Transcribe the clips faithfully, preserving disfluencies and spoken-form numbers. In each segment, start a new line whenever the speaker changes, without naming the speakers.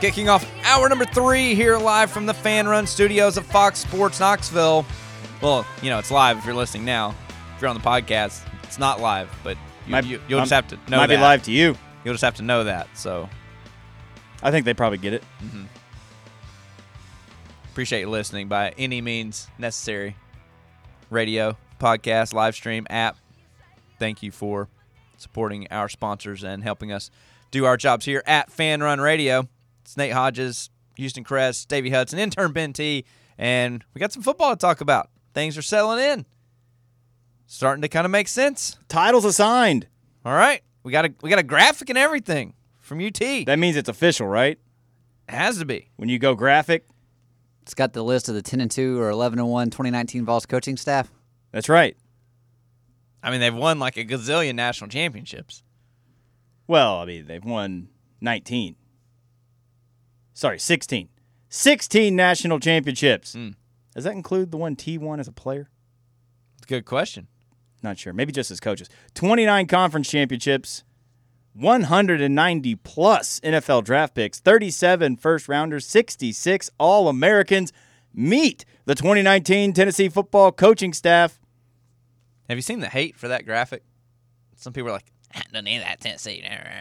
Kicking off hour number three here live from the Fan Run Studios of Fox Sports Knoxville. Well, you know, it's live if you're listening now. If you're on the podcast, it's not live, but you,
might,
you, you'll just
um,
have to know
might
that.
Might be live to you.
You'll just have to know that, so.
I think they probably get it.
Mm-hmm. Appreciate you listening by any means necessary. Radio, podcast, live stream, app. Thank you for supporting our sponsors and helping us do our jobs here at Fan Run Radio. It's Nate Hodges, Houston Crest, Davey Hudson, intern Ben T, and we got some football to talk about. Things are settling in. Starting to kind of make sense.
Titles assigned.
All right. We got a we got a graphic and everything from U T.
That means it's official, right?
It has to be.
When you go graphic.
It's got the list of the ten and two or eleven and one twenty nineteen Vols coaching staff.
That's right.
I mean, they've won like a gazillion national championships.
Well, I mean, they've won nineteen. Sorry, sixteen. sixteen national championships.
Mm.
Does that include the one T won as a player?
It's a good question.
Not sure. Maybe just as coaches. twenty-nine conference championships, one hundred ninety plus N F L draft picks, thirty-seven first-rounders, sixty-six All-Americans. Meet the twenty nineteen Tennessee football coaching staff.
Have you seen the hate for that graphic? Some people are like, I don't need that Tennessee.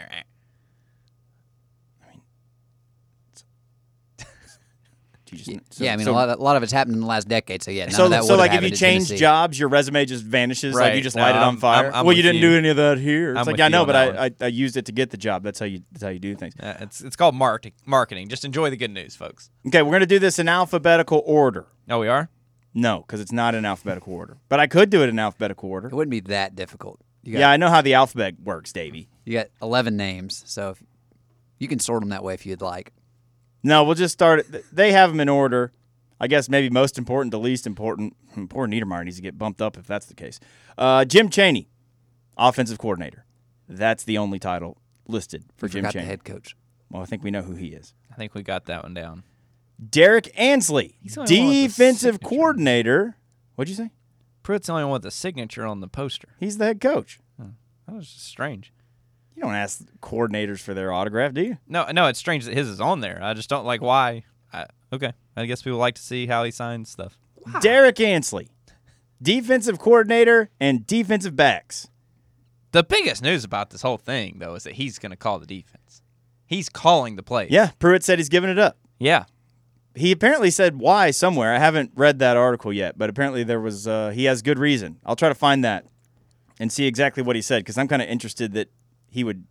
Just,
yeah, I mean,
so,
a, lot of, a lot of it's happened in the last decade, so yeah, none
so,
of that
so
would
like
have
if you
happened
change
in
jobs, your resume just vanishes,
Right.
like you just
No,
light it on
I'm-
fire.
I'm- I'm
well, you
with
didn't
you.
do any of that here. It's
I'm
like,
with
yeah, I
you
know,
on
but
that
I, I I used it to get the job. That's how you that's how you do things.
Uh, it's it's called marketing. Marketing. Just enjoy the good news, folks.
Okay, we're gonna do this in alphabetical order.
Oh, we are?
No, because it's not in alphabetical order. But I could do it in alphabetical order.
It wouldn't be that difficult. You got,
Yeah, I know how the alphabet works, Davey.
You got eleven names, so if, you can sort them that way if you'd like.
No, we'll just start it. They have them in order. I guess maybe most important to least important. Hmm, Poor Niedermeyer needs to get bumped up if that's the case. Uh, Jim Chaney, offensive coordinator. That's the only title listed for
You
Jim
forgot
Chaney.
the head coach.
Well, I think we know who he is.
I think we got that one down.
Derek Ansley,
He's the only one with the
defensive
signature.
coordinator. What'd you say?
Pruitt's the only one with the signature on the poster.
He's the head coach.
That was just strange.
You don't ask coordinators for their autograph, do you?
No, no, it's strange that his is on there. I just don't like why. I, okay, I guess people like to see how he signs stuff.
Derek Ansley, defensive coordinator and defensive backs.
The biggest news about this whole thing, though, is that he's going to call the defense. He's calling the plays.
Yeah, Pruitt said he's giving it up.
Yeah.
He apparently said why somewhere. I haven't read that article yet, but apparently there was. Uh, he has good reason. I'll try to find that and see exactly what he said because I'm kind of interested that he would.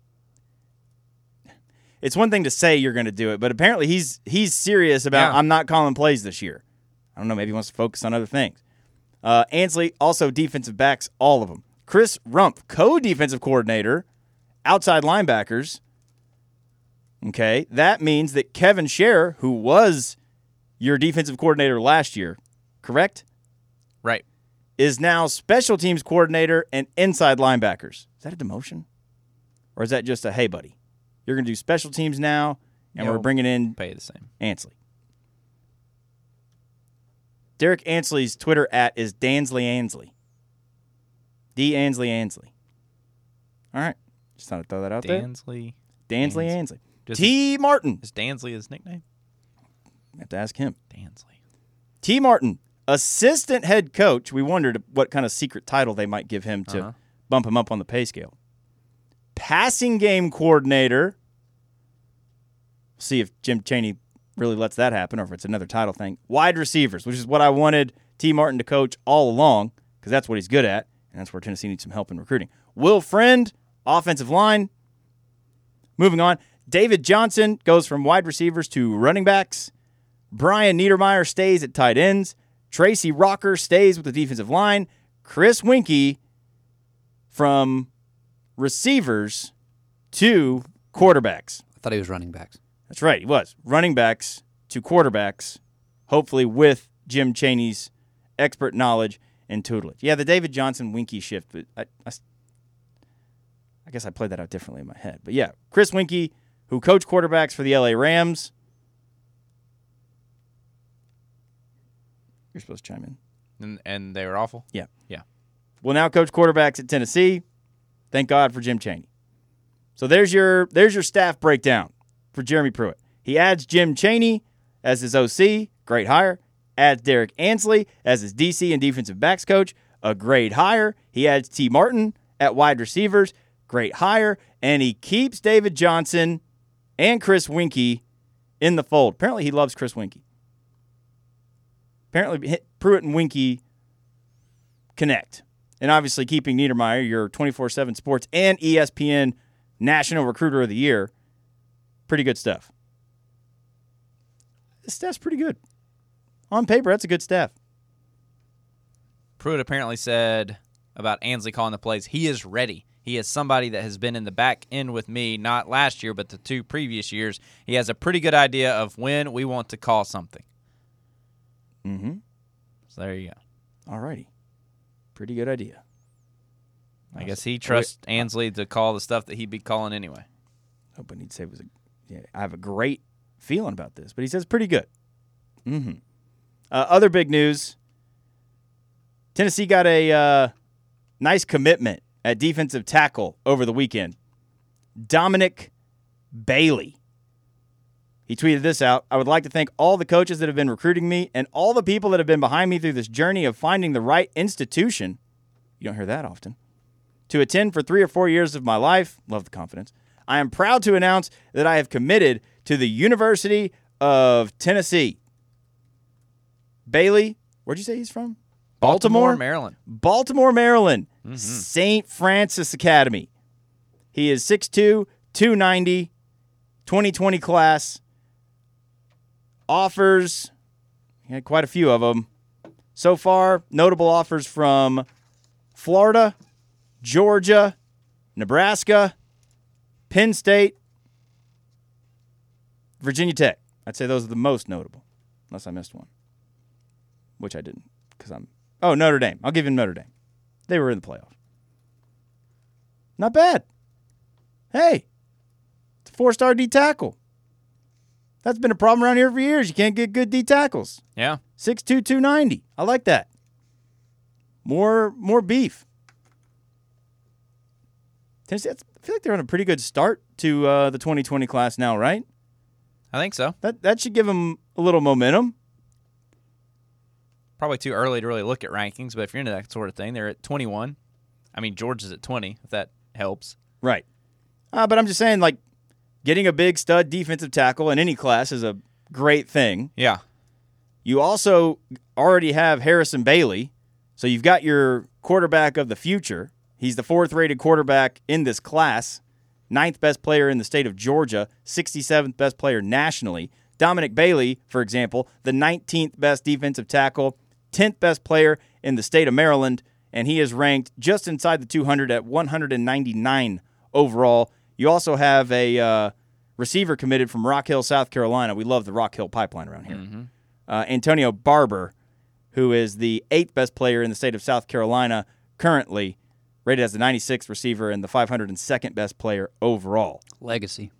It's one thing to say you're going to do it, but apparently he's he's serious about.
Yeah.
I'm not calling plays this year. I don't know. Maybe he wants to focus on other things. Uh, Ansley also defensive backs, all of them. Chris Rumpf, co-defensive coordinator, outside linebackers. Okay, that means that Kevin Scherer, who was your defensive coordinator last year, correct?
Right.
Is now special teams coordinator and inside linebackers. Is that a demotion? Or is that just a, hey, buddy, you're going to do special teams now, and
Yeah,
we're
we'll
bringing in
Pay the same.
Ansley. Derek Ansley's Twitter at is Dansley Ansley. D. Ansley Ansley. All right. Just thought I'd throw that out there.
Dansley.
Dansley
Dansley.
Ansley.
Does
T. Martin.
Is Dansley his nickname?
I have to ask him.
Dansley.
T. Martin, assistant head coach. We wondered what kind of secret title they might give him to
Uh-huh.
bump him up on the pay scale. Passing game coordinator. See if Jim Chaney really lets that happen or if it's another title thing. Wide receivers, which is what I wanted T. Martin to coach all along because that's what he's good at, and that's where Tennessee needs some help in recruiting. Will Friend, offensive line. Moving on, David Johnson goes from wide receivers to running backs. Brian Niedermeyer stays at tight ends. Tracy Rocker stays with the defensive line. Chris Winkie from receivers to quarterbacks.
I thought he was running backs.
That's right, he was. Running backs to quarterbacks, hopefully with Jim Chaney's expert knowledge and tutelage. Yeah, the David Johnson Winkie shift, but I, I, I guess I played that out differently in my head. But yeah, Chris Winkie, who coached quarterbacks for the L A Rams. You're supposed to chime in.
And, and they were awful?
Yeah.
Yeah.
Will now coach quarterbacks at Tennessee. Thank God for Jim Chaney. So there's your there's your staff breakdown for Jeremy Pruitt. He He adds Jim Chaney as his O C, great hire. Adds Derek Ansley as his D C and defensive backs coach, a great hire. He adds T. Martin at wide receivers, great hire. And he keeps David Johnson and Chris Winkie in the fold. Apparently he loves Chris Winkie. Apparently Pruitt and Winkie connect. And obviously keeping Niedermeyer, your twenty-four seven Sports and E S P N National Recruiter of the Year, pretty good stuff. This staff's pretty good. On paper, that's a good staff.
Pruitt apparently said about Ansley calling the plays, he is ready. He is somebody that has been in the back end with me, not last year, but the two previous years. He has a pretty good idea of when we want to call something.
Mm-hmm.
So there you go.
All righty. Pretty good idea.
I guess he trusts Ansley to call the stuff that he'd be calling anyway.
Hoping he'd say it was a, yeah, I have a great feeling about this, but he says pretty good. Mm-hmm. Uh, other big news, Tennessee got a uh, nice commitment at defensive tackle over the weekend. Dominic Bailey. He tweeted this out. I would like to thank all the coaches that have been recruiting me and all the people that have been behind me through this journey of finding the right institution. You don't hear that often. To attend for three or four years of my life. Love the confidence. I am proud to announce that I have committed to the University of Tennessee. Bailey, where'd you say he's from?
Baltimore,
Baltimore,
Maryland.
Baltimore, Maryland.
Mm-hmm.
Saint Francis Academy. He is six two, two ninety, twenty twenty class. Offers, he had quite a few of them. So far, notable offers from Florida, Georgia, Nebraska, Penn State, Virginia Tech. I'd say those are the most notable, unless I missed one. Which I didn't, because I'm... Oh, Notre Dame. I'll give you Notre Dame. They were in the playoff. Not bad. Hey, it's a four-star D tackle. That's been a problem around here for years. You can't get good D tackles.
Yeah.
six two, two ninety. I like that. More more beef. Tennessee, I feel like they're on a pretty good start to uh, the twenty twenty class now, right?
I think so.
That that should give them a little momentum.
Probably too early to really look at rankings, but if you're into that sort of thing, they're at twenty-one. I mean, Georgia's at twenty, if that helps.
Right. Uh, but I'm just saying, like, getting a big stud defensive tackle in any class is a great thing.
Yeah.
You also already have Harrison Bailey, so you've got your quarterback of the future. He's the fourth-rated quarterback in this class, ninth best player in the state of Georgia, sixty-seventh best player nationally. Dominic Bailey, for example, the nineteenth best defensive tackle, tenth best player in the state of Maryland, and he is ranked just inside the two hundred at one hundred ninety-nine overall. You also have a uh, receiver committed from Rock Hill, South Carolina. We love the Rock Hill pipeline around here. Mm-hmm. Uh, Antonio Barber, who is the eighth best player in the state of South Carolina currently, rated as the ninety-sixth receiver and the five hundred second best player overall.
Legacy.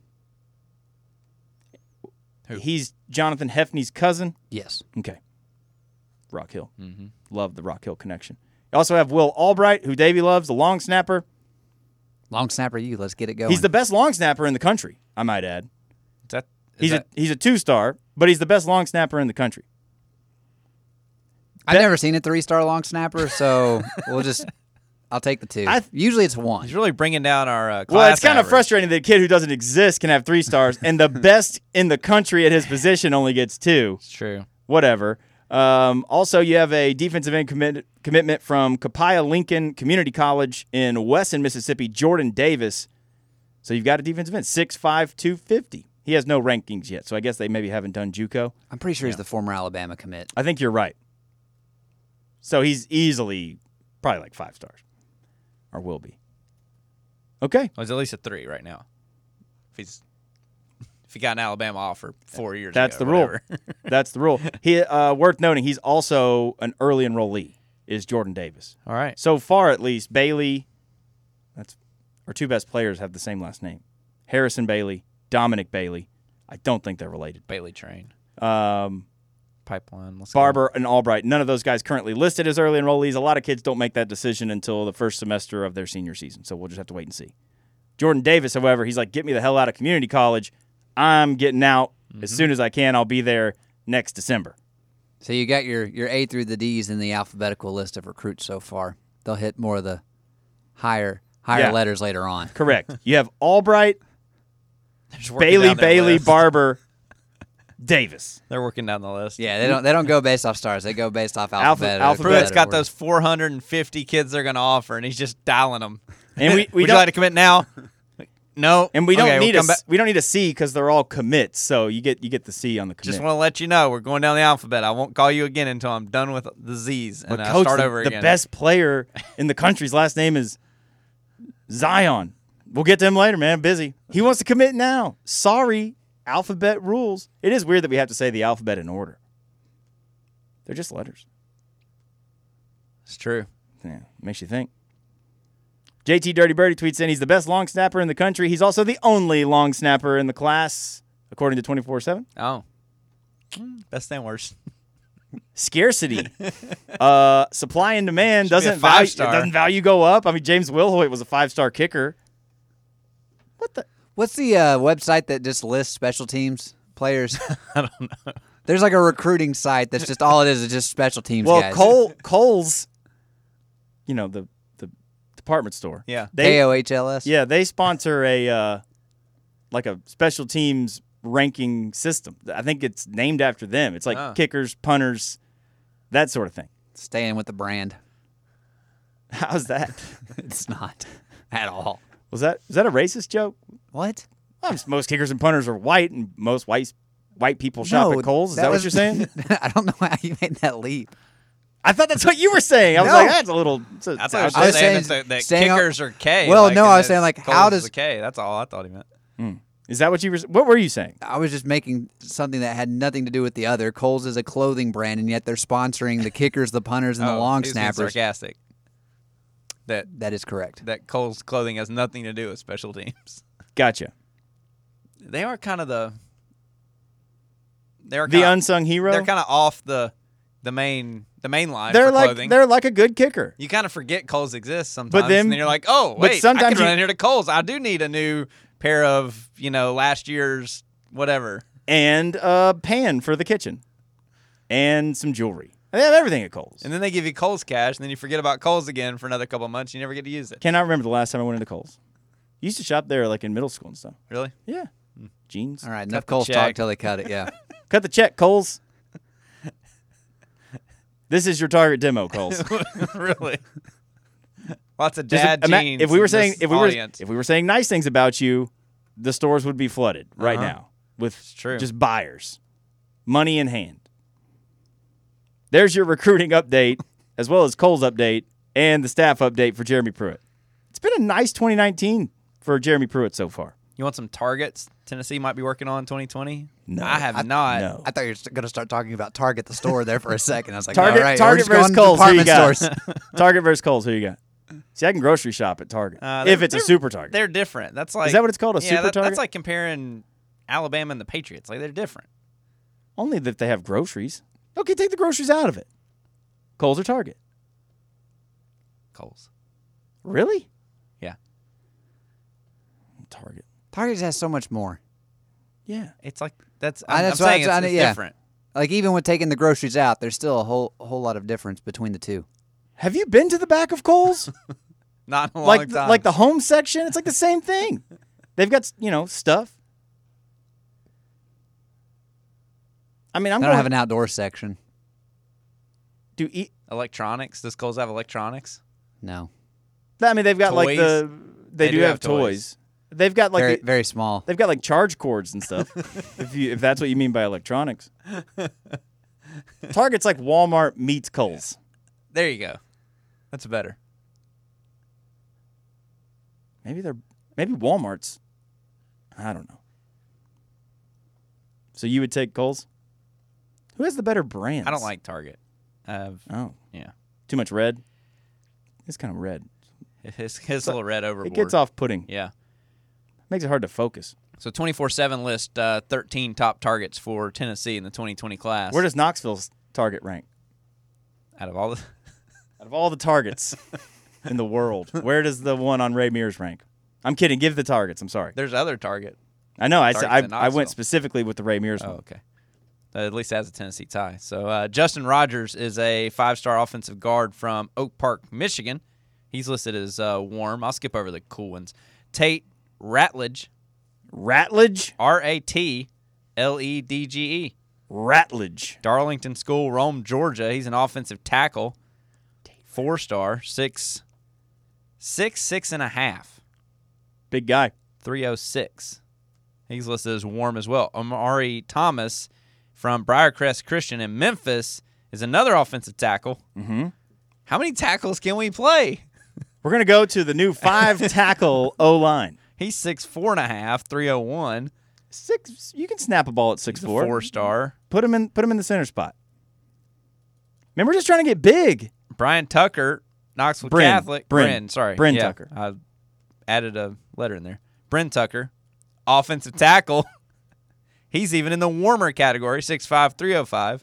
Who?
He's Jonathan Hefney's cousin.
Yes.
Okay. Rock Hill.
Mm-hmm.
Love the Rock Hill connection. You also have Will Albright, who Davey loves, the long snapper.
Long snapper, you. Let's get it going.
He's the best long snapper in the country, I might add.
Is that, is
He's
that,
a he's a two-star, but he's the best long snapper in the country.
I've never seen a three-star long snapper, so we'll just – I'll take the two.
I th-
Usually it's one.
he's really bringing down our uh, class
Well, it's kind of
average.
frustrating that a kid who doesn't exist can have three stars, and the best in the country at his position only gets two.
It's true.
Whatever. Um, also, you have a defensive end commit- commitment from Copiah Lincoln Community College in Wesson, Mississippi, Jordan Davis. So you've got a defensive end, six five, two fifty. He has no rankings yet, so I guess they maybe haven't done JUCO.
I'm pretty sure
Yeah.
he's the former Alabama commit.
I think you're right. So he's easily probably like five stars, or will be. Okay.
Well, he's at least a three right now. If he's if he got an Alabama offer four years
That's
ago.
the rule.
whatever.
That's the rule. He uh, worth noting, he's also an early enrollee, is Jordan Davis.
All right.
So far, at least, Bailey, that's our two best players have the same last name. Harrison Bailey, Dominic Bailey. I don't think they're related.
Bailey Train.
Um,
Pipeline. Let's go.
Barber and Albright, none of those guys currently listed as early enrollees. A lot of kids don't make that decision until the first semester of their senior season, so we'll just have to wait and see. Jordan Davis, however, he's like, get me the hell out of community college. I'm getting out as soon as I can. I'll be there next December.
So you got your, your A through the D's in the alphabetical list of recruits so far. They'll hit more of the higher higher
Yeah.
letters later on.
Correct. You have Albright,
They're just working
Bailey,
down their
Bailey,
list.
Barber, Davis.
They're working down the list.
Yeah, they don't they don't go based off stars. They go based off
Alpha-
alphabet.
alphabet.
Pruitt's got
order.
those four hundred fifty kids they're going to offer, and he's just dialing them.
And we, we
Would
don't
you like to commit now? No.
and we don't
Okay, we'll
need a
come back.
we don't need a C because they're all commits. So you get you get the C on the commit.
Just want to let you know we're going down the alphabet. I won't call you again until I'm done with the Z's and
But
uh,
coach,
start
the,
over
the
again.
best player in the country's last name is Zion. We'll get to him later, man. I'm busy. He wants to commit now. Sorry, alphabet rules. It is weird that we have to say the alphabet in order. They're just letters.
It's true.
Yeah, makes you think. J T Dirty Birdie tweets in, he's the best long snapper in the country. He's also the only long snapper in the class, according to twenty-four seven.
Oh. Mm, Best and worst.
Scarcity. uh, supply and demand
Should be a
doesn't value,
five-star.
doesn't value go up. I mean, James Wilhoit was a five-star kicker. What the?
What's the uh, website that just lists special teams players?
I don't know.
There's like a recruiting site that's just all it is is just special teams
Well,
guys.
Cole, Cole's, you know, the, the department store.
Yeah.
They,
K O H L S.
yeah, they sponsor a, uh, like a special teams ranking system. I think it's named after them. It's like
Oh.
kickers, punters, that sort of thing.
Staying with the brand.
How's that?
It's not at all.
Was that was that a racist joke?
What?
Well, most kickers and punters are white, and most white white people shop
No,
at Kohl's. Is that,
was-
what you're saying?
I don't know how you made that leap.
I thought that's what you were saying. I was
No.
like, that's a little. It's a,
I thought I was,
I was
saying,
saying-
that, the, that
saying-
kickers are K.
Well,
like,
no,
and
I was
then
saying, like,
Coles
how
is
does-
a K. That's all I thought he meant.
Is that what you were? What were you saying?
I was just making something that had nothing to do with the other. Kohl's is a clothing brand, and yet they're sponsoring the kickers, the punters, and the
Oh,
long
he was being
snappers.
sarcastic. That
That is correct.
that Cole's clothing has nothing to do with special teams.
Gotcha.
They are kind of the. They are
The
kinda,
unsung hero.
They're kind of off the, the main the main line
They're
for
like
clothing.
they're like a good kicker.
You kind of forget Coles exists sometimes,
then-
and then you're like, oh
but
wait, I
sometimes
can run
you-
in here to Coles. I do need a new pair of you know last year's whatever.
And a pan for the kitchen, and some jewelry. They have everything at Kohl's.
And then they give you Coles cash, and then you forget about Coles again for another couple of months. You never get to use it.
Cannot remember the last time I went into Kohl's. Used to shop there like in middle school and stuff.
Really?
Yeah, jeans.
All right,
Cut
enough
the
Kohl's
check.
talk till they cut it. Yeah.
Cut the check, Kohl's. This is your target demo, Kohl's.
really? Lots of
Just
dad
ima-
jeans.
if we were
in
saying
this
if we were
audience.
if we were saying nice things about you, the stores would be flooded right
Uh-huh.
now with
true.
just buyers, money in hand. There's your recruiting update, as well as Kohl's update and the staff update for Jeremy Pruitt. It's been a nice twenty nineteen for Jeremy Pruitt so far.
you want some targets Tennessee might be working on twenty twenty?
No.
I have
I-
not.
no.
I thought you were going to start talking about Target the store there for a second. I was like,
Target,
all right,
Target
we're just
versus
going to
Kohl's. Who you
department
got?
stores.
Target versus Kohl's. Who you got? See, I can grocery shop at Target
Uh,
if
they're-
it's a
they're-
super Target.
They're different. That's like
Is that what it's called? A
yeah,
super
that-
Target?
That's like comparing Alabama and the Patriots. Like they're different.
Only that they have groceries. Okay, take the groceries out of it. Kohl's or Target?
Coles.
Really?
Yeah.
Target.
Target has so much more.
Yeah.
It's like that's.
I-
I'm,
that's
I'm
what
saying
I'm
it's,
saying,
it's
yeah.
different.
Like even with taking the groceries out, there's still a whole a whole lot of difference between the two.
Have you been to the back of Kohl's?
Not in a long
like, the,
time.
like the home section? It's like the same thing. They've got, you know, stuff. I mean, I'm
I
going
don't have an outdoor section.
to eat.
electronics. Does Coles have electronics?
No,
I mean, they've got like
Toys?
the. They,
They
do,
do
have
have
toys.
toys.
They've got like
very
the-
very small.
they've got like charge cords and stuff. if you if that's what you mean by electronics. Target's like Walmart meets Kohl's.
There you go. That's better.
Maybe they're maybe Walmart's. I don't know. So you would take Kohl's? Who has the better brands?
I don't like Target. Uh,
Oh,
yeah,
too much red. It's kind of red.
his his little red overboard.
It gets off putting.
Yeah.
Makes it hard to focus.
So twenty-four seven list uh, thirteen top targets for Tennessee in the twenty twenty class.
Where does Knoxville's target rank?
out of all the
Out of all the targets in the world, where does the one on Ray Mears rank? I'm kidding. Give the targets. I'm sorry.
there's other Target.
I know. I, said, I,
Targets in
I went
Knoxville.
specifically with the Ray Mears
Oh,
one.
okay. Uh, at least it has a Tennessee tie. So uh, Justin Rogers is a five-star offensive guard from Oak Park, Michigan. He's listed as uh, warm. I'll skip over the cool ones. Tate Ratledge,
Ratledge?
R A T L E D G E.
Ratledge.
Darlington School, Rome, Georgia. He's an offensive tackle. Four-star, six, six, six and a half.
Big guy.
three oh six. He's listed as warm as well. Amari Thomas from Briarcrest Christian in Memphis is another offensive tackle.
Mm-hmm.
How many tackles can we play?
We're going to go to the new five-tackle O-line.
He's six four and a half, three oh one.
Six. You can snap a ball at six
He's a
four.
four-star.
Put him in. Put him in the center spot. Man, we're just trying to get big.
Brian Tucker, Knoxville
Bryn.
Catholic.
Bryn.
Bryn, sorry.
Bryn
Yeah,
Tucker.
I added a letter in there. Bryn Tucker, offensive tackle. He's even in the warmer category, six five, three oh five.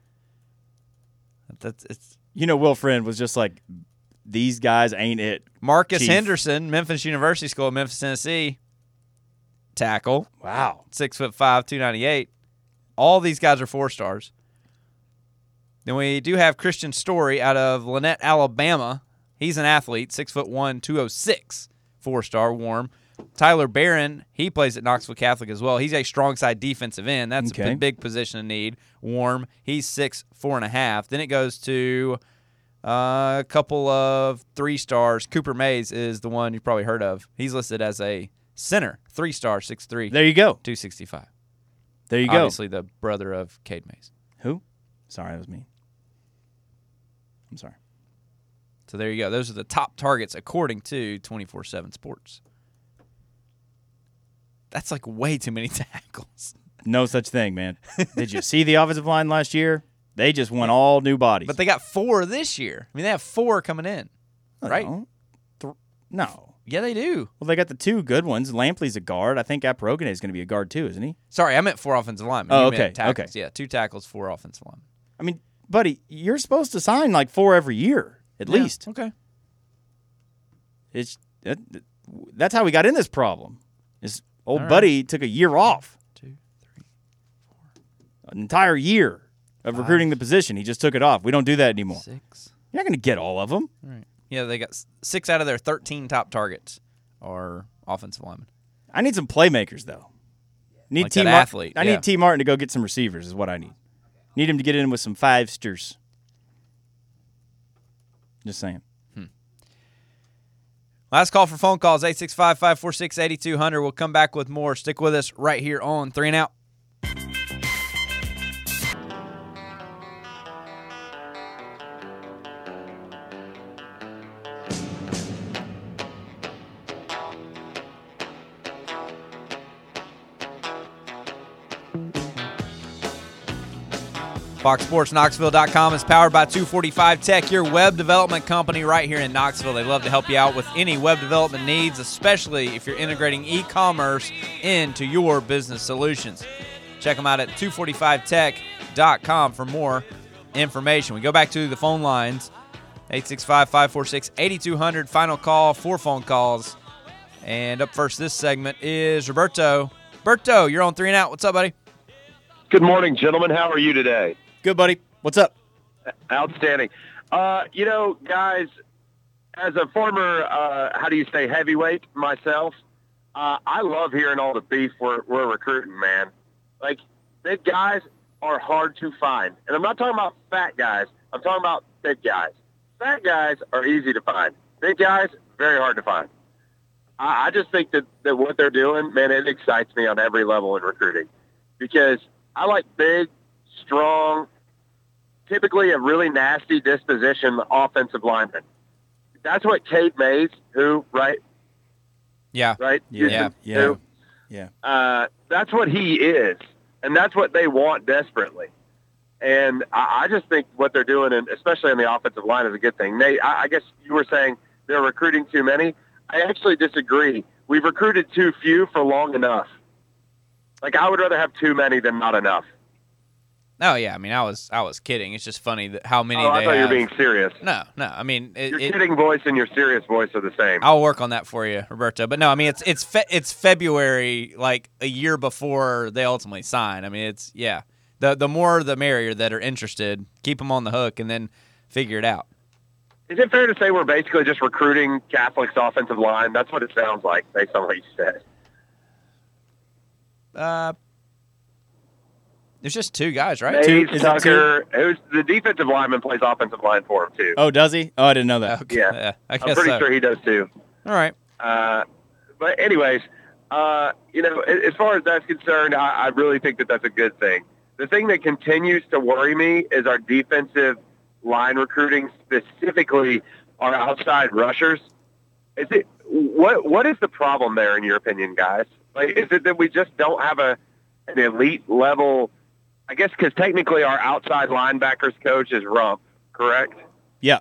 That's it's
You know, Will Friend was just like, these guys ain't it.
Marcus
Chief.
Henderson, Memphis University School, Memphis, Tennessee. Tackle,
Wow.
six foot five, two ninety eight. All these guys are four stars. Then we do have Christian Story out of Lynette, Alabama. He's an athlete, six foot one, two oh six, four star, warm. Tyler Barron, he plays at Knoxville Catholic as well. He's a strong side defensive end. That's
Okay.
a big position of need. Warm. He's six four and a half. Then it goes to uh, a couple of three stars. Cooper Mays is the one you've probably heard of. He's listed as a center, three star, six three,
There you go.
two sixty five.
There you go.
Obviously, the brother of Cade Mays.
Who? Sorry, that was me. I'm sorry.
So there you go. Those are the top targets according to twenty-four seven Sports. That's like way too many tackles.
No such thing, man. Did you see the offensive line last year? They just went all new bodies.
But they got four this year. I mean, they have four coming in, right?
No. Th- no.
Yeah, they do.
Well, they got the two good ones. Lampley's a guard. I think Aprogene is going to be a guard too, isn't he?
Sorry, I meant four offensive linemen.
Oh,
You
okay,
meant tackles.
okay.
Yeah, two tackles, four offensive linemen.
I mean, buddy, you're supposed to sign like four every year at
Yeah,
least.
Okay.
It's that, that's how we got in this problem. Is old
All right.
buddy took a year off,
Two, three,
an entire year of
Five.
recruiting the position. He just took it off. We don't do that anymore.
six.
You're not going to get all of them.
All right. Yeah, they got s- six out of their thirteen top targets are offensive linemen.
I need some playmakers though. Need
Like
T.
that
Mar-
athlete,
I
yeah.
need T. Martin to go get some receivers. Is what I need. Need him to get in with some five sters. Just saying.
Last call for phone calls, eight six five, five four six, eight two zero zero. We'll come back with more. Stick with us right here on Three and Out. Fox Sports Knoxville dot com is powered by two forty-five Tech, your web development company right here in Knoxville. They love to help you out with any web development needs, especially if you're integrating e-commerce into your business solutions. Check them out at two forty-five tech dot com for more information. We go back to the phone lines, eight six five, five four six, eight two zero zero. Final call, four phone calls. And up first this segment is Roberto. Roberto, you're on Three and Out. What's up, buddy?
Good morning, gentlemen. How are you today?
Good, buddy. What's up?
Outstanding. Uh, you know, guys, as a former, uh, how do you say, heavyweight myself, uh, I love hearing all the beef we're, we're recruiting, man. Like, big guys are hard to find. And I'm not talking about fat guys. I'm talking about big guys. Fat guys are easy to find. Big guys, very hard to find. I, I just think that, that what they're doing, man, it excites me on every level in recruiting. Because I like big, strong, typically a really nasty disposition offensive lineman. That's what Cade Mays, who, right,
Yeah.
right?
Yeah.
Yeah.
Yeah.
Who,
Yeah.
uh, that's what he is, and that's what they want desperately. And I, I just think what they're doing, and especially on the offensive line, is a good thing. Nate, I, I guess you were saying they're recruiting too many. I actually disagree. We've recruited too few for long enough. Like, I would rather have too many than not enough.
Oh yeah, I mean, I was I was kidding. It's just funny that how many
Oh, I
they
thought you
have.
were being serious.
No, no. I mean, it,
Your
it,
kidding voice and your serious voice are the same.
I'll work on that for you, Roberto. But no, I mean, it's it's fe- it's February, like a year before they ultimately sign. I mean, it's yeah. The the more the merrier that are interested. Keep them on the hook, and then figure it out.
Is it fair to say we're basically just recruiting Catholic's offensive line? That's what it sounds like based on what you said.
Uh, there's just two guys, right?
Mays,
Two- is it
Tucker, who's the defensive lineman plays offensive line for him too.
Oh, does he? Oh, I didn't know that.
Okay,
Yeah.
I
I'm
guess
pretty
so.
sure he does too.
All right.
Uh, but anyways, uh, you know, a- as far as that's concerned, I, I really think that that's a good thing. The thing that continues to worry me is our defensive line recruiting, specifically our outside rushers. Is it what? What is the problem there, in your opinion, guys? Like, is it that we just don't have a an elite level? I guess because technically our outside linebackers coach is Rump, correct?
Yeah.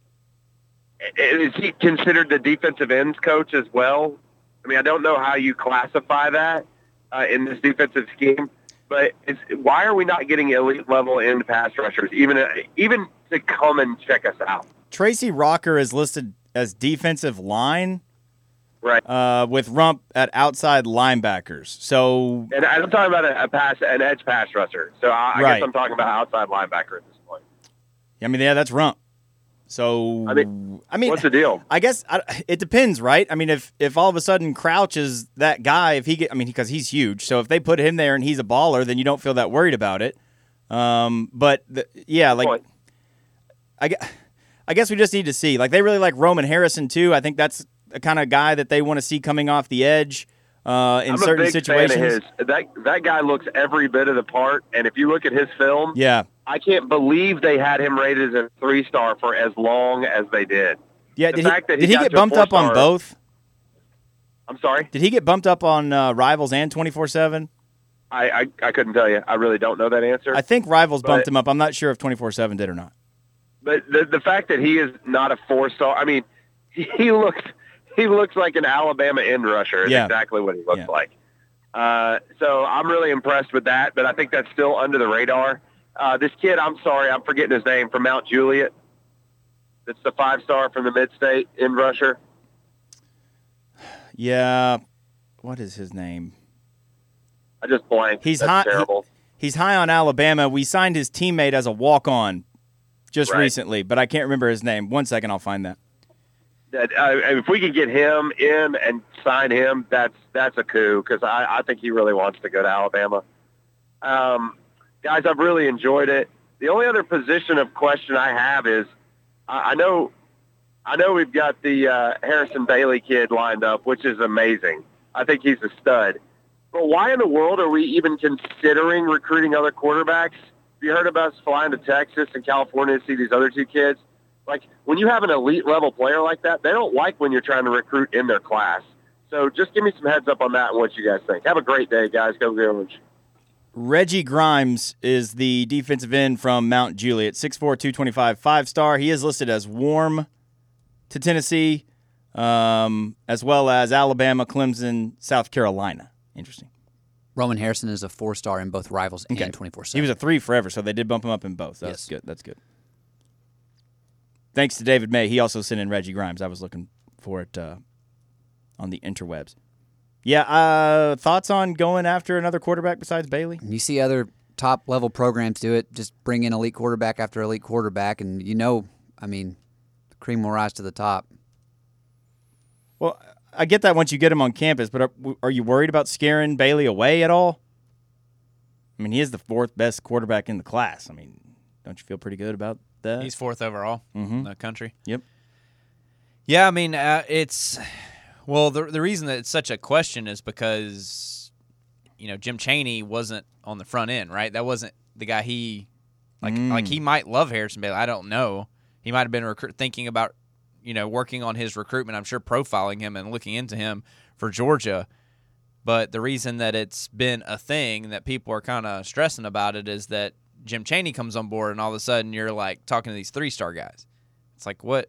Is he considered the defensive ends coach as well? I mean, I don't know how you classify that uh, in this defensive scheme, but it's, why are we not getting elite level end pass rushers, even even to come and check us out?
Tracy Rocker is listed as defensive line
Right.
uh, with Rump at outside linebackers. So
And I'm talking about a, a pass, an edge pass rusher. So I, I
Right.
guess I'm talking about outside linebacker at this point.
I mean, yeah, that's Rump. So
I mean,
I mean,
what's the deal?
I guess I, it depends, right? I mean, if if all of a sudden Crouch is that guy, if he get, I mean, because he's huge, so if they put him there and he's a baller, then you don't feel that worried about it. Um, but the, yeah, like
Point.
I, gue- I guess we just need to see. Like they really like Roman Harrison too. I think that's the kind of guy that they want to see coming off the edge uh, in
I'm
certain
a big
situations.
fan of his. That that guy looks every bit of the part, and if you look at his film,
Yeah,
I can't believe they had him rated as a three-star for as long as they did.
yeah.
The
Did he
fact that
did
he
he
got
get
to a
bumped up on
four-star-
both?
I'm sorry,
Did he get bumped up on uh, Rivals and twenty-four seven?
I, I I couldn't tell you. I really don't know that answer.
I think Rivals bumped
But-
him up. I'm not sure if twenty-four seven did or not.
But the the fact that he is not a four-star, I mean, he, he looks he looks like an Alabama end rusher. Is
Yeah.
exactly what he looks
Yeah.
like. Uh, so I'm really impressed with that. But I think that's still under the radar. Uh, this kid, I'm sorry, I'm forgetting his name, from Mount Juliet. That's the five-star from the Mid-State end rusher.
Yeah, what is his name?
I just blanked.
He's
That's
high.
terrible.
he- he's high on Alabama. We signed his teammate as a walk-on just
Right.
recently, but I can't remember his name. One second, I'll find that.
That, uh, if we could get him in and sign him, that's that's a coup, because I, I think he really wants to go to Alabama. Um, guys, I've really enjoyed it. The only other position of question I have is, I, I know, I know we've got the uh, Harrison Bailey kid lined up, which is amazing. I think he's a stud. But why in the world are we even considering recruiting other quarterbacks? Have you heard of us flying to Texas and California to see these other two kids? Like, when you have an elite level player like that, they don't like when you're trying to recruit in their class. So just give me some heads up on that and what you guys think. Have a great day, guys. Go Orange.
Reggie Grimes is the defensive end from Mount Juliet, six four, two twenty-five, five-star. He is listed as warm to Tennessee, um, as well as Alabama, Clemson, South Carolina. Interesting.
Roman Harrison is a four-star in both Rivals
Okay.
and twenty-four
He
seven.
was a three forever, so they did bump him up in both. That's
Yes.
good. That's good. Thanks to David May. He also sent in Reggie Grimes. I was looking for it uh, on the interwebs. Yeah, uh, thoughts on going after another quarterback besides Bailey?
You see other top-level programs do it, just bring in elite quarterback after elite quarterback, and you know, I mean, the cream will rise to the top.
Well, I get that once you get him on campus, but are, are you worried about scaring Bailey away at all? I mean, he is the fourth best quarterback in the class. I mean, don't you feel pretty good about that?
He's fourth overall
Mhm.
in the country.
Yep.
Yeah, I mean, uh, it's well. The the reason that it's such a question is because you know Jim Chaney wasn't on the front end, right? That wasn't the guy he like.
Mm.
Like he might love Harrison Bailey. I don't know. He might have been recruit, thinking about you know working on his recruitment. I'm sure profiling him and looking into him for Georgia. But the reason that it's been a thing that people are kind of stressing about it is that Jim Chaney comes on board and all of a sudden you're like talking to these three-star guys. It's like, what?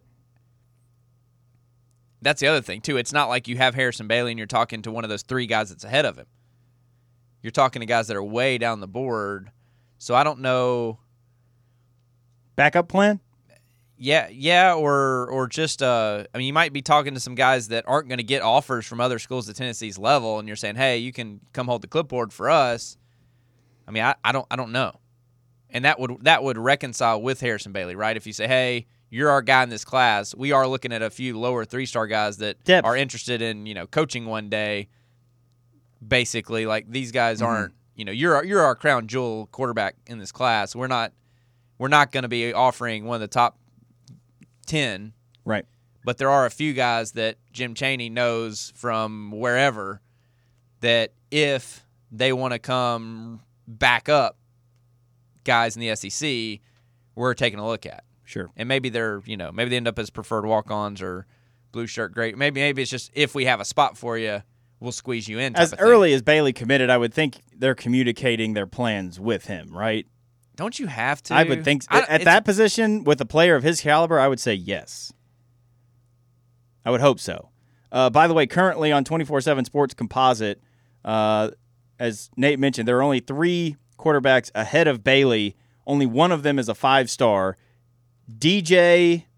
That's the other thing, too. It's not like you have Harrison Bailey and you're talking to one of those three guys that's ahead of him. You're talking to guys that are way down the board. So I don't know.
Backup plan?
Yeah, yeah, or or just uh, I mean, you might be talking to some guys that aren't going to get offers from other schools at Tennessee's level, and you're saying, "Hey, you can come hold the clipboard for us." I mean, I, I don't I don't know, and that would that would reconcile with Harrison Bailey, right? If you say, "Hey, you're our guy in this class," we are looking at a few lower three star guys that
Depth.
are interested in you know coaching one day. Basically, like these guys
Mm-hmm.
aren't you know you're our, you're our crown jewel quarterback in this class. We're not we're not going to be offering one of the top ten,
Right.
but there are a few guys that Jim Chaney knows from wherever that if they want to come back up guys in the S E C, we're taking a look at.
Sure.
And maybe they're, you know, maybe they end up as preferred walk-ons or blue shirt great. Maybe maybe it's just if we have a spot for you, we'll squeeze you in. type
As
of thing.
early as Bailey committed, I would think they're communicating their plans with him, right?
Don't you have to?
I would think
I-
at
it's-
that position with a player of his caliber, I would say yes. I would hope so. Uh, by the way, currently on twenty-four seven Sports Composite, uh, as Nate mentioned, there are only three quarterbacks ahead of Bailey. Only one of them is a five-star. D J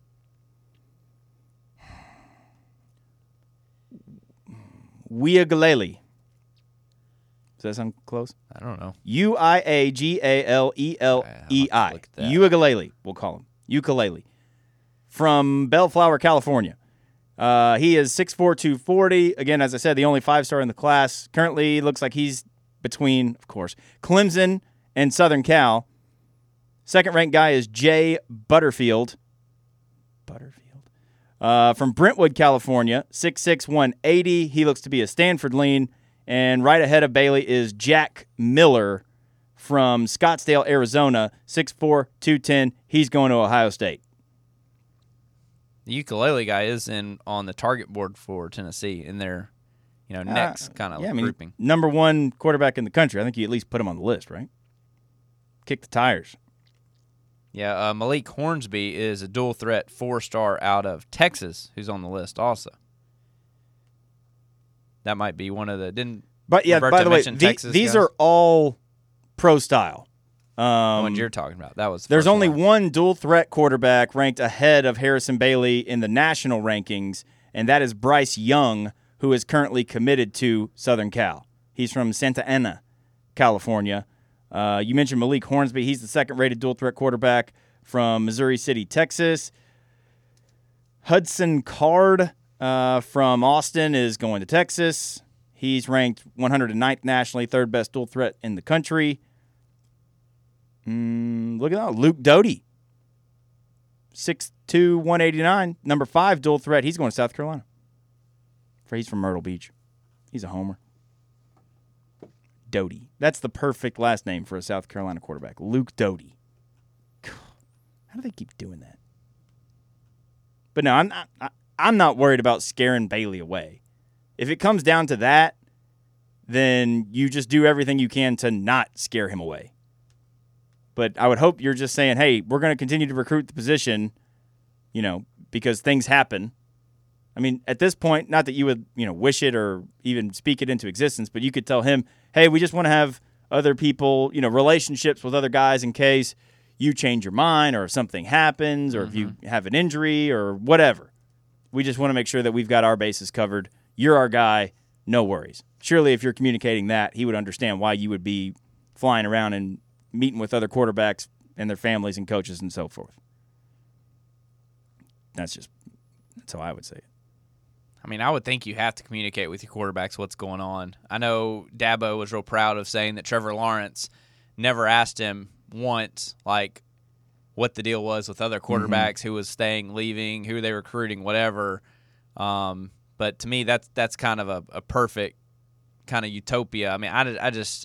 Uiagalelei. Does that sound close?
I don't know.
U I A G A L E L E
I'll have
I.
to look at that.
Ukulele, we'll call him. Ukulele. From Bellflower, California. Uh, he is six four, two forty. Again, as I said, the only five-star in the class. Currently, looks like he's between, of course, Clemson and Southern Cal. Second-ranked guy is Jay Butterfield. Butterfield. Uh, from Brentwood, California. six six, one eighty. He looks to be a Stanford lean. And right ahead of Bailey is Jack Miller from Scottsdale, Arizona, six four, two ten. He's going to Ohio State.
The ukulele guy is in on the target board for Tennessee in their, you know, next
Uh,
kind of
yeah, I mean,
grouping.
number one quarterback in the country. I think you at least put him on the list, right? Kick the tires.
Yeah, uh, Malik Hornsby is a dual threat four-star out of Texas who's on the list also. That might be one of the – didn't
But, yeah,
Roberto
by the way,
mention
the-
Texas
these
guys?
are all pro style.
the
Um,
ones you're talking about. That was the
There's
first
only
one.
one dual threat quarterback ranked ahead of Harrison Bailey in the national rankings, and that is Bryce Young, who is currently committed to Southern Cal. He's from Santa Ana, California. Uh, you mentioned Malik Hornsby. He's the second-rated dual threat quarterback from Missouri City, Texas. Hudson Card uh, from Austin is going to Texas. He's ranked one hundred ninth nationally, third best dual threat in the country. Mm, look at that. Luke Doty. six two, one eighty-nine. Number five dual threat. He's going to South Carolina. For He's from Myrtle Beach. He's a homer. Doty. That's the perfect last name for a South Carolina quarterback. Luke Doty. How do they keep doing that? But no, I'm not, I, I'm not worried about scaring Bailey away. If it comes down to that, then you just do everything you can to not scare him away. But I would hope you're just saying, hey, we're going to continue to recruit the position, you know, because things happen. I mean, at this point, not that you would, you know, wish it or even speak it into existence, but you could tell him, hey, we just want to have other people, you know, relationships with other guys in case you change your mind or if something happens or mm-hmm. if you have an injury or whatever. We just want to make sure that we've got our bases covered. You're our guy. No worries. Surely if you're communicating that, he would understand why you would be flying around and meeting with other quarterbacks and their families and coaches and so forth. That's just, that's how I would say it.
I mean, I would think you have to communicate with your quarterbacks what's going on. I know Dabo was real proud of saying that Trevor Lawrence never asked him once, like, what the deal was with other quarterbacks, mm-hmm. who was staying, leaving, who they were recruiting, whatever. Um, but to me, that's that's kind of a, a perfect kind of utopia. I mean, I, I just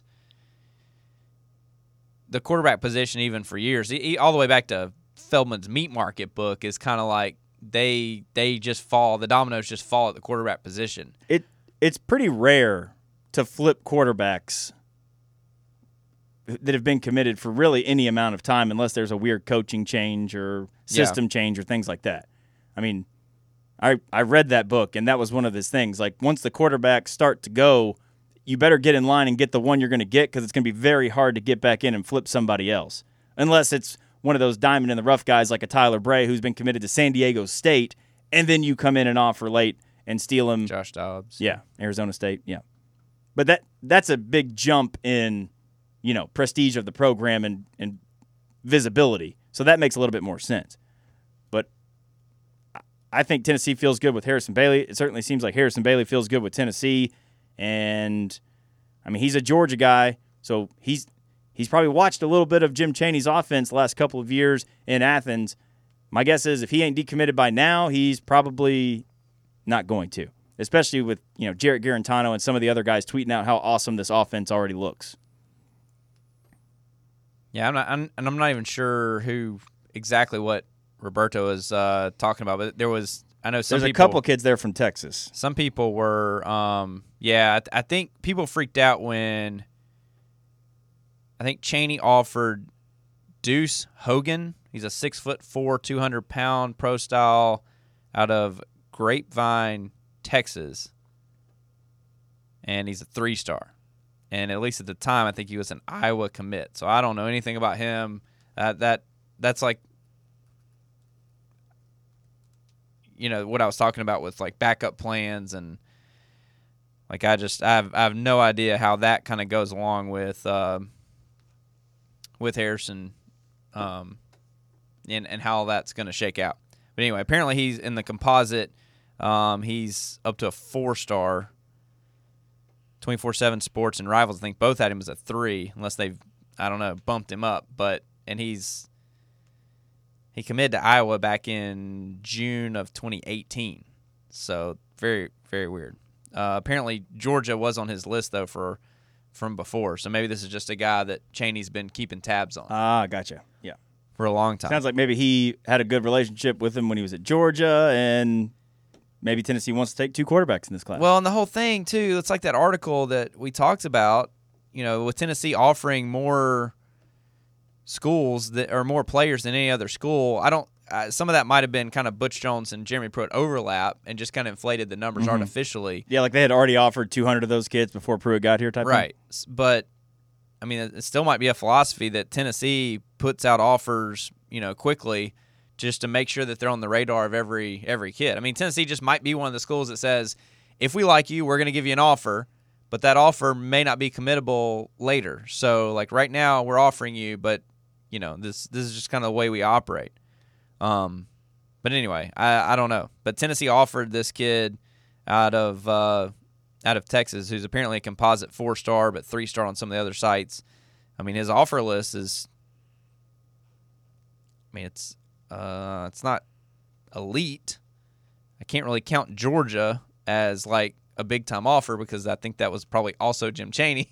– the quarterback position even for years, he, all the way back to Feldman's Meat Market book, is kind of like, They they just fall. The dominoes just fall at the quarterback position.
It it's pretty rare to flip quarterbacks that have been committed for really any amount of time, unless there's a weird coaching change or system yeah. change or things like that. I mean, I I read that book, and that was one of his things. Like once the quarterbacks start to go, you better get in line and get the one you're going to get because it's going to be very hard to get back in and flip somebody else. Unless it's one of those diamond in the rough guys like a Tyler Bray who's been committed to San Diego State, and then you come in and offer late and steal him.
Josh Dobbs.
Yeah, Arizona State, yeah. But that that's a big jump in, you know, prestige of the program and, and visibility. So that makes a little bit more sense. But I think Tennessee feels good with Harrison Bailey. It certainly seems like Harrison Bailey feels good with Tennessee. And, I mean, he's a Georgia guy, so he's he's probably watched a little bit of Jim Chaney's offense the last couple of years in Athens. My guess is if he ain't decommitted by now, he's probably not going to, especially with, you know, Jarrett Garantano and some of the other guys tweeting out how awesome this offense already looks.
Yeah, I'm not, I'm, and I'm not even sure who exactly what Roberto is uh, talking about, but there was, I know some
There's
people,
a couple kids there from Texas.
Some people were, um, yeah, I, th- I think people freaked out when I think Chaney offered Deuce Hogan. He's a six foot four, two hundred pound pro style out of Grapevine, Texas, and he's a three star. And at least at the time, I think he was an Iowa commit. So I don't know anything about him. Uh, that that's like, you know, what I was talking about with like backup plans and like I just I have I have no idea how that kind of goes along with uh, with Harrison, um, and and how that's going to shake out. But anyway, apparently he's in the composite. Um, he's up to a four star. twenty-four seven Sports and Rivals, I think both had him as a three, unless they've, I don't know, bumped him up. But and he's he committed to Iowa back in June of twenty eighteen. So very, very weird. Uh, apparently Georgia was on his list though for from before. So maybe this is just a guy that Chaney's been keeping tabs on.
Ah, gotcha. Yeah.
For a long time.
Sounds like maybe he had a good relationship with him when he was at Georgia, and maybe Tennessee wants to take two quarterbacks in this class.
Well, and the whole thing, too, it's like that article that we talked about, you know, with Tennessee offering more schools that or more players than any other school. I don't uh, some of that might have been kind of Butch Jones and Jeremy Pruitt overlap and just kind of inflated the numbers mm-hmm. artificially.
Yeah, like they had already offered two hundred of those kids before Pruitt got here type
right.
thing.
But, I mean, it still might be a philosophy that Tennessee puts out offers, you know, quickly just to make sure that they're on the radar of every every kid. I mean, Tennessee just might be one of the schools that says, if we like you, we're going to give you an offer, but that offer may not be committable later. So, like, right now we're offering you, but, you know, this this is just kind of the way we operate. Um, but anyway, I, I don't know. But Tennessee offered this kid out of uh, out of Texas, who's apparently a composite four-star, but three-star on some of the other sites. I mean, his offer list is, I mean, it's uh, it's not elite. I can't really count Georgia as like a big-time offer because I think that was probably also Jim Chaney.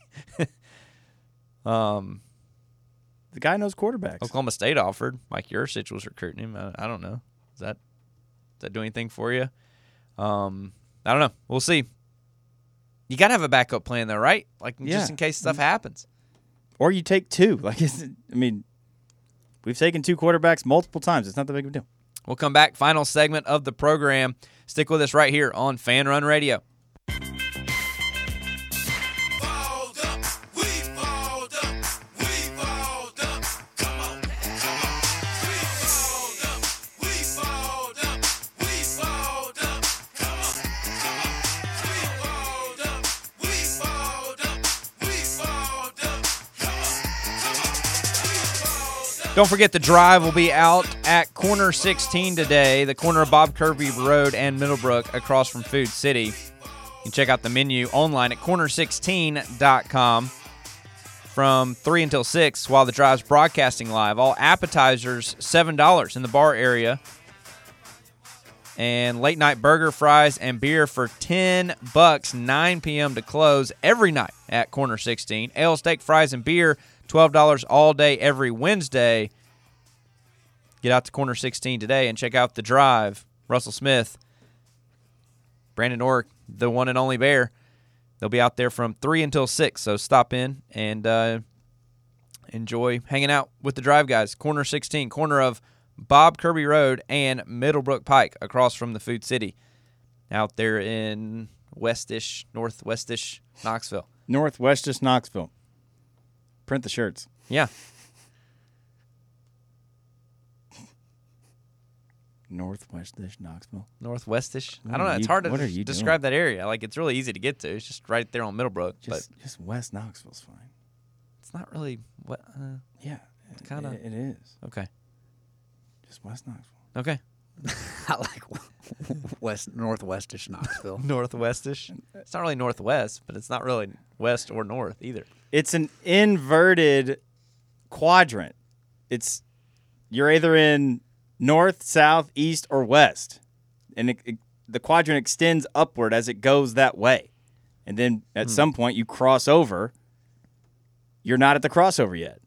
um.
The guy knows quarterbacks.
Oklahoma State offered. Mike Yursich was recruiting him. I, I don't know. Does that does that do anything for you? Um, I don't know. We'll see. You got to have a backup plan, though, right? Like
yeah.
just in case stuff happens.
Or you take two. Like, it's, I mean, we've taken two quarterbacks multiple times. It's not that big of a deal.
We'll come back. Final segment of the program. Stick with us right here on Fan Run Radio. Don't forget the drive will be out at Corner sixteen today, the corner of Bob Kirby Road and Middlebrook across from Food City. You can check out the menu online at corner sixteen dot com from three until six while the drive's broadcasting live. All appetizers, seven dollars in the bar area. And late night burger, fries, and beer for ten bucks, nine p.m. to close every night at Corner sixteen. Ale, steak, fries, and beer, twelve dollars all day every Wednesday. Get out to Corner sixteen today and check out the drive. Russell Smith, Brandon Orrick, the one and only Bear. They'll be out there from three until six, so stop in and uh, enjoy hanging out with the drive guys. Corner sixteen, corner of Bob Kirby Road and Middlebrook Pike across from the Food City out there in westish, northwestish Knoxville.
Northwestish Knoxville. Print the shirts.
Yeah.
Northwestish Knoxville.
Northwestish.
What
I don't
are
know. It's
you-
hard to
what are
des-
you
describe that area. Like, it's really easy to get to. It's just right there on Middlebrook.
Just,
but
just West Knoxville's fine.
it's not really what. Uh,
Yeah,
kinda-
it, it is.
okay.
Just West Knoxville.
Okay.
I like west northwestish Knoxville.
Northwestish. It's not really northwest, but it's not really west or north either.
It's an inverted quadrant. It's you're either in north, south, east, or west, and it, it, the quadrant extends upward as it goes that way. And then at some point you cross over. You're not at the crossover yet.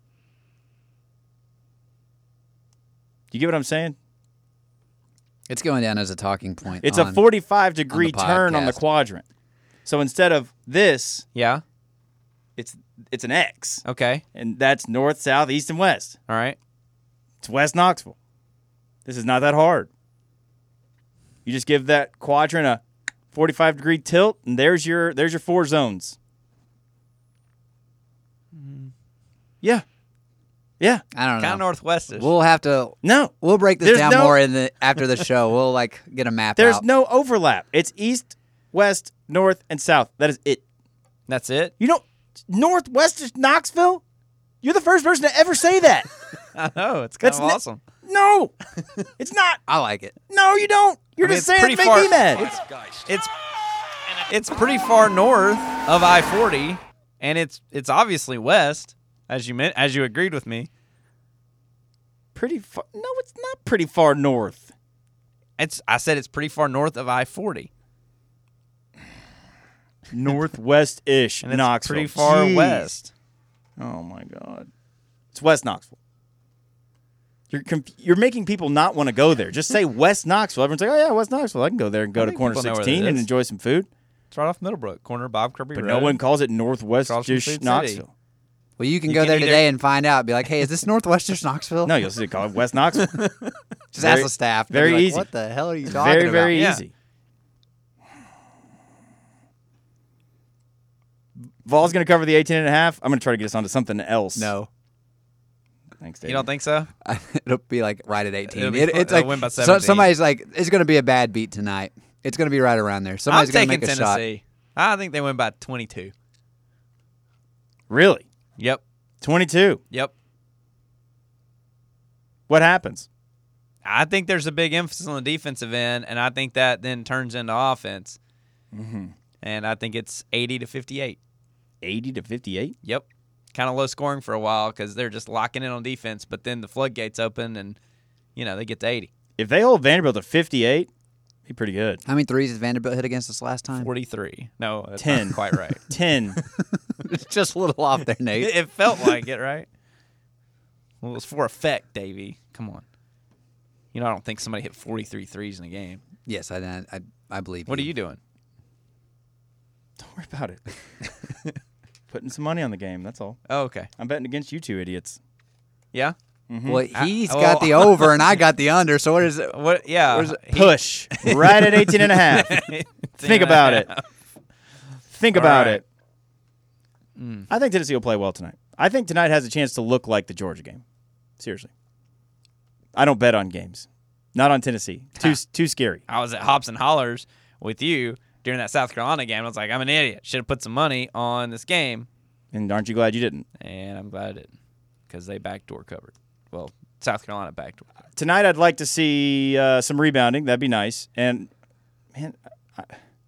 You get what I'm saying?
It's going down as a talking point.
It's
on,
a forty-five degree
the
turn on the
podcast.
quadrant. So instead of this,
Yeah.
it's it's an X,
Okay.
and that's north, south, east, and west.
All right.
It's West Knoxville. This is not that hard. You just give that quadrant a forty-five degree tilt, and there's your there's your four zones. Yeah, yeah.
I don't know.
Kind of northwestish.
We'll have to.
No,
We'll break this
There's
down
no-
more in the after the show. We'll like get a map
there's
out.
no overlap. It's east, west, north, and south. That is it.
That's it.
You know, northwest is Knoxville. You're the first person to ever say that.
I know. It's kind
That's
of
ne-
awesome.
No, it's not.
I like it.
No, you don't. You're
I mean,
just
it's
saying it to
pretty
make
far-
me mad.
It's, it's it's pretty far north of I forty, and it's it's obviously west, as you meant, as you agreed with me.
Pretty far. No, it's not pretty far north.
It's I said it's pretty far north of I forty,
Northwest-ish
and it's
Knoxville.
pretty far
Jeez.
west.
Oh my God, it's West Knoxville. You're conf- you're making people not want to go there. Just say West Knoxville. Everyone's like, oh yeah, West Knoxville. I can go there and go
I
to
think
corner
people know where
sixteen
that
and
is.
enjoy some food.
It's right off Middlebrook, corner Bob Kirby
But
Road.
no one calls it
Across from
Northwest-ish
Food City.
Knoxville.
Well, you can
You
go
can
there
either-
today and find out. Be like, hey, is this northwestish Knoxville?
No, you'll see it called West Knoxville.
Just
very-
ask the staff. They'll
very
be like,
easy.
What the hell are you talking
very
about?
very
Yeah.
easy. Vol's going to cover the eighteen and a half. I'm going to try to get us onto something else.
No,
Thanks, Dave.
You don't think so?
it'll be like right at eighteen.
It'll be
It-
fun-
it's
they'll
like
win by
so-
seventeen.
somebody's like, it's going to be a bad beat tonight. It's going to be right around there. Somebody's
I'm
going to
taking
make a shot.
Tennessee. I think they win by twenty-two.
Really?
Yep.
twenty-two.
Yep.
What happens?
I think there's a big emphasis on the defensive end, and I think that then turns into offense.
Mm-hmm.
And I think it's eighty to fifty-eight.
eighty to fifty-eight?
Yep. Kind of low scoring for a while because they're just locking in on defense, but then the floodgates open and, you know, they get to eighty.
If they hold Vanderbilt to fifty-eight, be pretty good.
How many threes did Vanderbilt hit against us last time?
forty-three. No, that's
ten.
not quite right.
ten.
It's just a little off there, Nate.
It, it felt like it, right? Well, it was for effect, Davey. Come on. You know, I don't think somebody hit forty-three threes in a game.
Yes, I, I, I believe.
What are you doing?
Don't worry about it. Putting some money on the game, that's all.
Oh, okay.
I'm betting against you two idiots.
Yeah?
Well,
I-
he's
well-
got the over and I got the under. So what is it?
What? Yeah.
Where's it?
he-
Push. right at eighteen and a half. Think about it. Think
All
about
right.
it. I think Tennessee will play well tonight. I think tonight has a chance to look like the Georgia game. Seriously. I don't bet on games. Not on Tennessee. Too too scary.
I was at Hops and Hollers with you during that South Carolina game. I was like, I'm an idiot. Should have put some money on this game.
And aren't you glad you didn't?
And I'm glad I didn't because they backdoor covered. Well, South Carolina backdoor covered.
Tonight I'd like to see uh, some rebounding. That'd be nice. And man, I,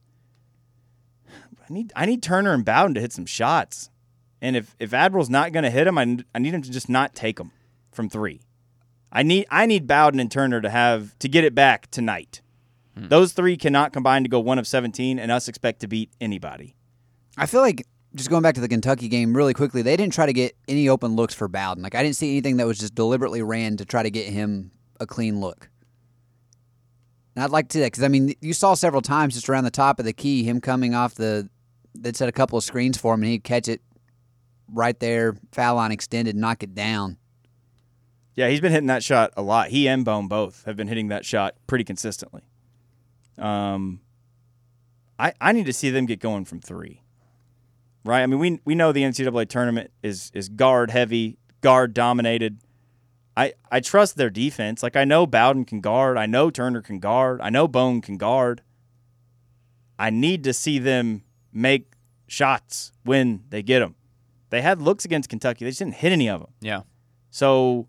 I need I need Turner and Bowden to hit some shots. And if if Admiral's not going to hit him, I, I need him to just not take them from three. I need I need Bowden and Turner to have to get it back tonight. Hmm. Those three cannot combine to go one of seventeen, and us expect to beat anybody.
I feel like just going back to the Kentucky game really quickly, they didn't try to get any open looks for Bowden. Like I didn't see anything that was just deliberately ran to try to get him a clean look. And I'd like to see that because I mean you saw several times just around the top of the key him coming off the. They'd set a couple of screens for him and he'd catch it right there, foul line extended, knock it down.
Yeah, he's been hitting that shot a lot. He and Bone both have been hitting that shot pretty consistently. Um, I I need to see them get going from three. right? I mean, we we know the N C double A tournament is is guard heavy, guard dominated. I, I trust their defense. Like, I know Bowden can guard. I know Turner can guard. I know Bone can guard. I need to see them make shots when they get them. They had looks against Kentucky. They just didn't hit any of them.
Yeah.
So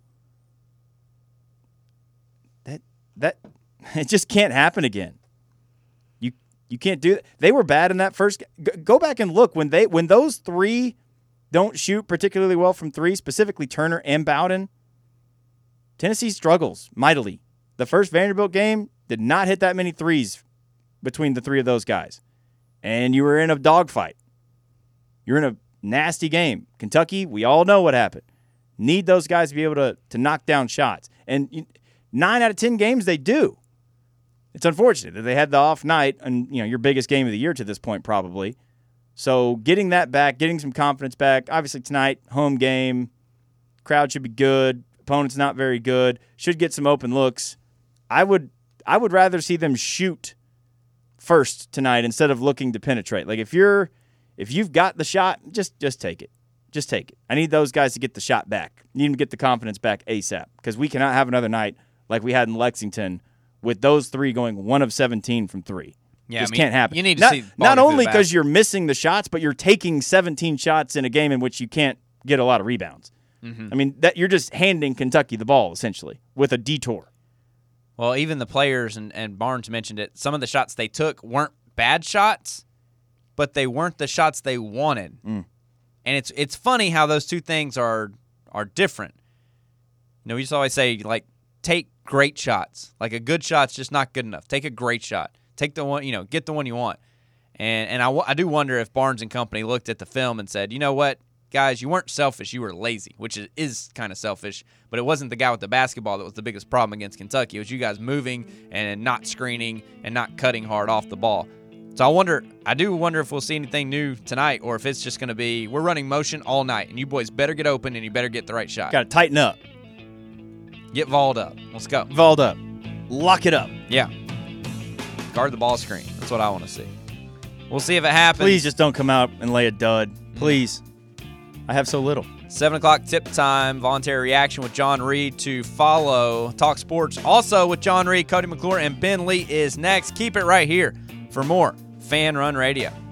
that that it just can't happen again. You you can't do that. They were bad in that first. G- go back and look when they when those three don't shoot particularly well from three, specifically Turner and Bowden. Tennessee struggles mightily. The first Vanderbilt game did not hit that many threes between the three of those guys. And you were in a dogfight. You're in a nasty game. Kentucky, we all know what happened. Need those guys to be able to, to knock down shots. And you, nine out of ten games, they do. It's unfortunate that they had the off night and, you know, your biggest game of the year to this point probably. So getting that back, getting some confidence back. Obviously tonight, home game. Crowd should be good. Opponent's not very good. Should get some open looks. I would I would rather see them shoot first tonight instead of looking to penetrate. Like if you're if you've got the shot, just just take it. Just take it. I need those guys to get the shot back. Need them to get the confidence back ASAP because we cannot have another night like we had in Lexington with those three going one of seventeen from three.
Yeah,
just
I mean,
can't happen.
You need to
not,
see
not only because
because
you're missing the shots, but you're taking seventeen shots in a game in which you can't get a lot of rebounds.
Mm-hmm.
I mean, that you're just handing Kentucky the ball, essentially, with a detour.
Well, even the players, and, and Barnes mentioned it, some of the shots they took weren't bad shots, but they weren't the shots they wanted.
Mm.
And it's it's funny how those two things are are different. You know, we just always say, like, take great shots. Like, a good shot's just not good enough. Take a great shot. Take the one, you know, get the one you want. And and I, I do wonder if Barnes and company looked at the film and said, you know what? Guys, you weren't selfish. You were lazy, which is, is kind of selfish. But it wasn't the guy with the basketball that was the biggest problem against Kentucky. It was you guys moving and not screening and not cutting hard off the ball. So I wonder, I do wonder if we'll see anything new tonight or if it's just going to be we're running motion all night, and you boys better get open and you better get the right shot.
Got to tighten up.
Get Volled up. Let's go.
Volled up. Lock it up.
Yeah. Guard the ball screen. That's what I want to see. We'll see if it happens.
Please just don't come out and lay a dud. Please. I have so little.
seven o'clock tip time, voluntary reaction with John Reed to follow. Talk Sports also with John Reed, Cody McClure, and Ben Lee is next. Keep it right here for more Fan Run Radio.